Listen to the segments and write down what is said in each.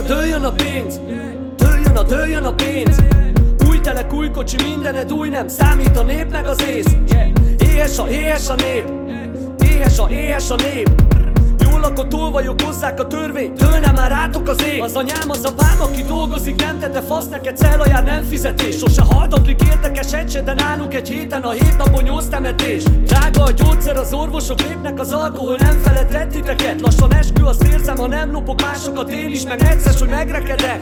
dőljön a pénz, dőljön a pénz. Új telek, új kocsi, mindened új, nem számít a nép meg az ész. Éhes a nép, éhes a nép. Jól akkor túl vagyok, hozzák a törvényt, dőlne már rátok az ég. Az anyám, az apám, aki dolgozik, nem tette fasz, neked cellajár nem fizetés. Sose haldoklik érdekes egy, de nálunk egy héten a 7 napon 8 temetés. Drága a gyógyszer, az orvosok lépnek, az alkohol nem feled titeket. Lassan eskü, azt érzem, ha nem lopok másokat, én is, meg egyszer, hogy megrekedek.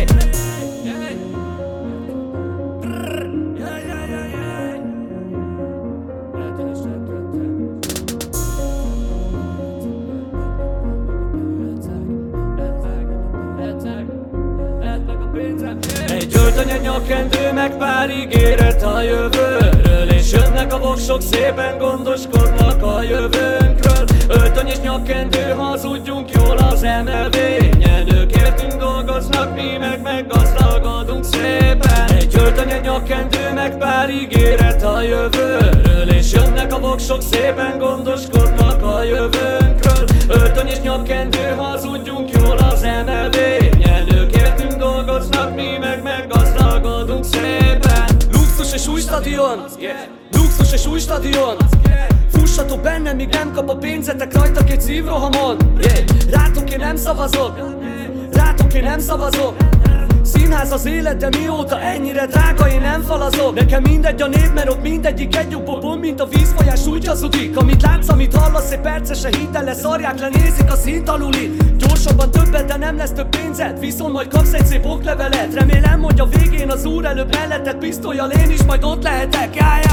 Egy öltöny, egy nyakkendő, meg pár ígéret a jövőről, és jönnek a voksok, szépen gondoskodnak a jövőnkről. Öltöny és nyakkendő, hazudjunk jól az emelvényen. Ők értünk dolgoznak, mi meg gazdagodunk szépen. Egy öltöny, egy nyakkendő, meg pár ígéret a jövőről, és jönnek a voksok, szépen gondoskodnak a jövőnkről. Öltöny és nyakkendő, hazudjunk jól az emelvényen. Ők értünk dolgoznak, mi meg gazdagodunk szépen. Luxus és új stadion, luxus és új stadion. Fussatok bennem, míg nem kap a pénzetek rajta két szívrohamon. Rátok én nem szavazok, rátok én nem szavazok. Színház az élet, de mióta ennyire drága, én nem falazok. Nekem mindegy a név, mert ott mindegyik egy jobban, mint a vízfolyás, úgy hazudik. Amit látsz, amit hallasz, egy percese hiteles, szarják le, nézik a szint alulit. Gyorsabban többet, de nem lesz több pénzed, viszont majd kapsz egy szép oklevelet. Remélem, hogy a végén az úr előbb melletted pisztolyjal én is majd ott lehetek.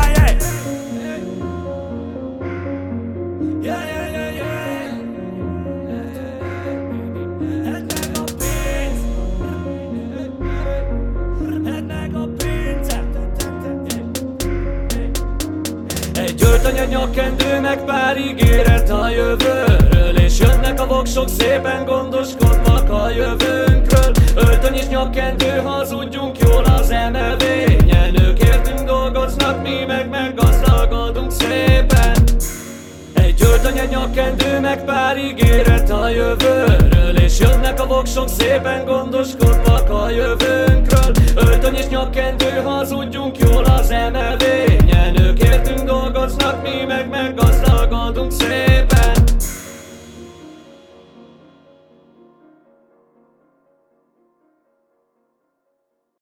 Egy öltöny, egy nyakkendő, meg pár ígéret a jövőről, és jönnek a voksok, szépen gondoskodnak a jövőnkről. Öltöny és nyakkendő, hazudjunk jól az emelvényen. Ők értünk dolgoznak, mi meg gazdagodunk szépen. Egy öltöny, egy nyakkendő, meg pár ígéret a jövőről, és jönnek a voksok, szépen gondoskodnak a jövőnkről. Öltöny és nyakkendő, hazudjunk jól az emelvényen. Ők értünk dolgoznak, mi meg gazdagodunk szépen.